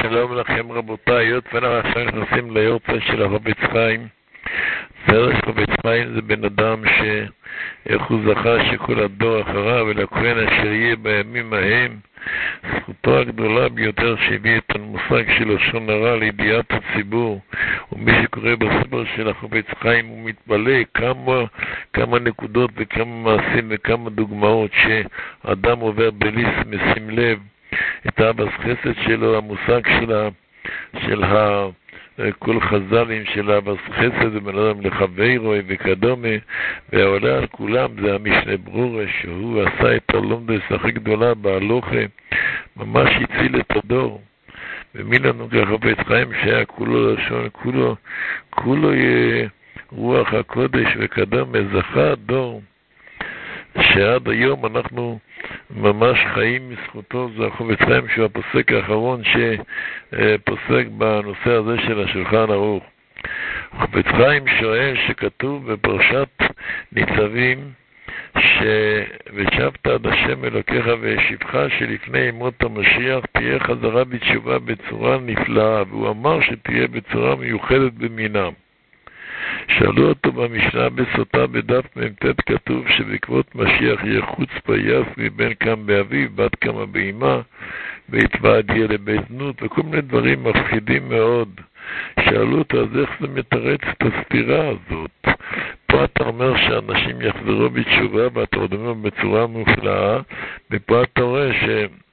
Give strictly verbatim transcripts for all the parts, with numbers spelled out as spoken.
שלום לכם רבותיי, היות ואנחנו עכשיו נכנסים ליורצה של החפץ חיים. סדר של חפץ חיים זה בן אדם שאיך הוא זכה שכל הדור אחריו ולכהן אשר יהיה בימים ההם. זכותו הגדולה ביותר שהביא את המושג של לשון הרע לידיעת הציבור, ומי שקורא בספר של החפץ חיים הוא מתפלא כמה, כמה נקודות וכמה מעשים וכמה דוגמאות שאדם עובר בלי לשים לב את האבס חסד שלו, המושג של, ה, של ה, כל חז"לים של האבס חסד ובין אדם לחברו וכדומה, והעולה על כולם זה המשנה ברורה, שהוא עשה את הלומדס הכי גדולה בהלוכה, ממש הציל את הדור. ומי לנו כחפץ חיים שהיה כולו לשון, כולו, כולו יהיה רוח הקודש וכדומה, זכה הדור שעד היום אנחנו ממש חיים מזכותו. זה החפץ חיים שהוא הפוסק האחרון שפוסק בנושא הזה של השולחן ערוך. החפץ חיים שואל שכתוב בפרשת ניצבים ש... ושבת עד השם אלוקיך והשיבך שלפני ימות המשיח תהיה חזרה בתשובה בצורה נפלאה, והוא אמר שתהיה בצורה מיוחדת במינה. שאלו אותו במשנה בסוטה בדף מ"ט, כתוב שבעקבות משיח יהיה חוצפה יס מבן קם באביו בת קמה באמה ויתבע יהיה לבית זנות וכל מיני דברים מפחידים מאוד. שאלו אותו, אז איך זה מתרץ את הסתירה הזאת? פה אתה אומר שאנשים יחזרו בתשובה ואתה אומר בצורה מופלאה, ופה אתה רואה ש...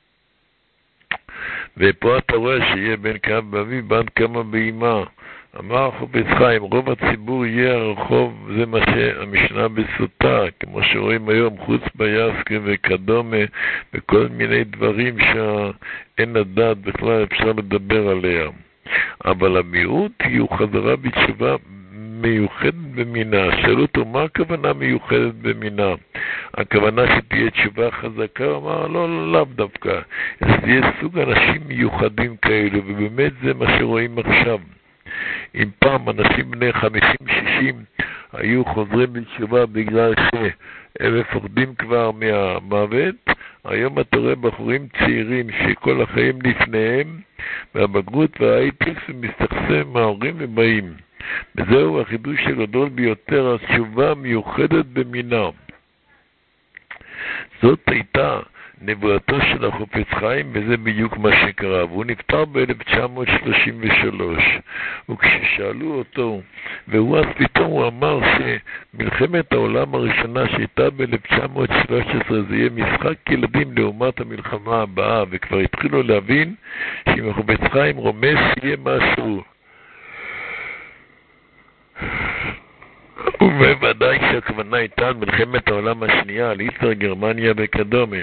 ופה אתה רואה שיהיה בן קם באביו בת קמה באמה. אמר החפץ חיים, רוב הציבור יהיה הרחוב, זה מה שהמשנה בסוטה, כמו שרואים היום, חוץ ביסקי וכדומה, וכל מיני דברים שאין הדעת בכלל אפשר לדבר עליה. אבל המיעוט היא חזרה בתשובה מיוחדת במינה. שאלו אותו, מה הכוונה מיוחדת במינה? הכוונה שתהיה תשובה חזקה? הוא אמר, לא, לא, לאו דווקא. אז תהיה סוג אנשים מיוחדים כאלו, ובאמת זה מה שרואים עכשיו. אם פעם אנשים בני חמישים שישים היו חוזרים בתשובה בגלל שהם מפחדים כבר מהמוות, היום אתה רואה בחורים צעירים שכל החיים לפניהם, והבגרות והאייטקס מסתכסם מההורים ובאים. וזהו החידוש הגדול ביותר, התשובה מיוחדת במינה. זאת הייתה נבואתו של החפץ חיים, וזה בדיוק מה שקרה. והוא נפטר ב-אלף תשע מאות שלושים ושלוש, וכששאלו אותו, והוא אז פתאום הוא אמר שמלחמת העולם הראשונה שהייתה ב-אלף תשע מאות שלוש עשרה זה יהיה משחק ילדים לעומת המלחמה הבאה, וכבר התחילו להבין שאם החפץ חיים רומז יהיה משהו, ובוודאי שהכוונה הייתה על מלחמת העולם השנייה, על היטלר, גרמניה וכדומה.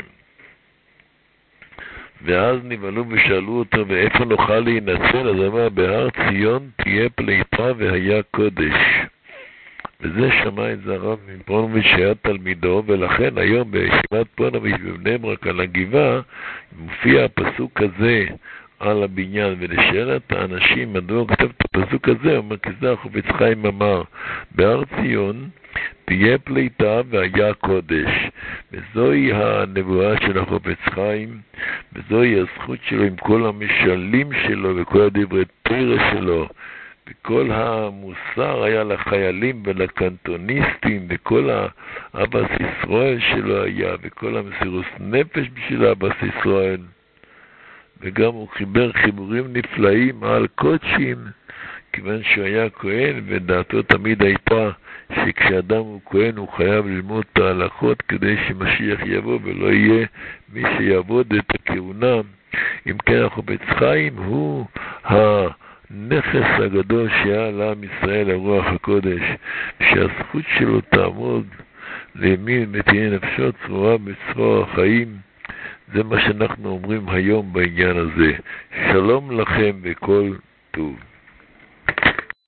ואז נבהלו ושאלו אותו, ואיפה נוכל להינצל? אז אמר, בהר ציון תהיה פליטה והיה קודש. וזה שמע את זה הרב מפונוביץ' שהיה תלמידו, ולכן היום בישיבת פונוביץ' בבני ברק על הגבעה מופיע הפסוק הזה על הבניין. ולשאלת האנשים מדוע כתב את הפסוק הזה, הוא אומר, כי זה החפץ חיים אמר, בהר ציון תהיה פליטה והיה קודש. וזוהי הנבואה של החפץ חיים, וזוהי הזכות שלו עם כל המשלים שלו וכל הדברי תורה שלו, וכל המוסר היה לחיילים ולקנטוניסטים, וכל האבס ישראל שלו היה, וכל המסירות נפש בשביל האבס ישראל. וגם הוא חיבר חיבורים נפלאים על קודשים, כיוון שהוא היה כהן, ודעתו תמיד הייתה שכשאדם הוא כהן הוא חייב ללמוד את ההלכות כדי שמשיח יבוא ולא יהיה מי שיעבוד את הכהונה. אם כן החפץ חיים הוא הנכס הגדול שהיה לעם ישראל, הרוח הקודש, שהזכות שלו תעמוד לימין ותהיה נפשו צרורה בצרור החיים. זה מה שאנחנו אומרים היום בעניין הזה. שלום לכם וכל טוב.